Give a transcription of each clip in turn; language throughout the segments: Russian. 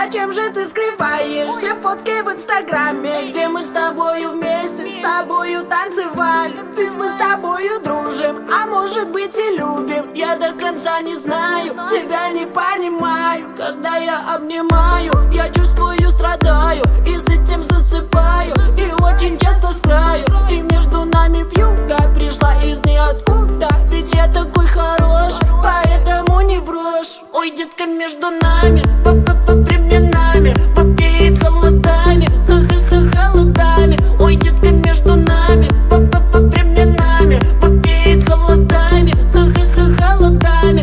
Зачем же ты скрываешь все фотки в инстаграме, где мы с тобою вместе, с тобою танцевали? Ведь мы с тобою дружим, а может быть и любим. Я до конца не знаю, тебя не понимаю. Когда я обнимаю, я чувствую, страдаю, и с этим засыпаю, и очень часто с краю. И между нами вьюга пришла из ниоткуда. Ведь я такой хорош, поэтому не брошь. Ой, детка, между нами временами попеет холодами, холодами. Ой, детка, между нами временами попеет холодами, холодами.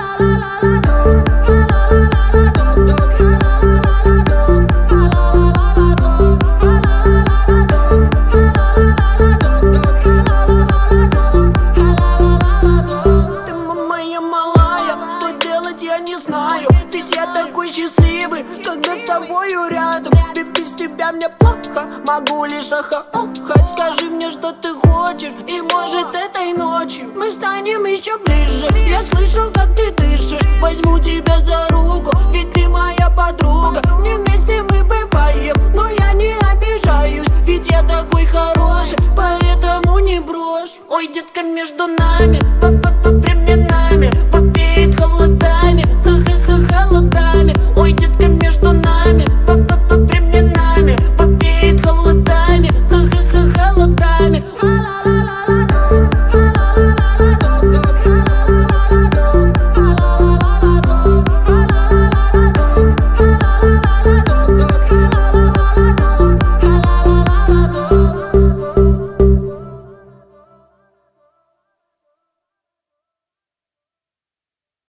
Ты моя малая, что делать я не знаю. Ведь я такой счастливый, когда с тобою рядом. Ведь без тебя мне плохо, могу лишь охать. Скажи мне, что ты хочешь, и может этой ночью мы станем еще ближе. Я слышу, как ты дышишь, возьму тебя за руку, ведь ты моя подруга. Не вместе мы бываем, но я не обижаюсь, ведь я такой хороший, поэтому не брошь. Ой, детка, между нами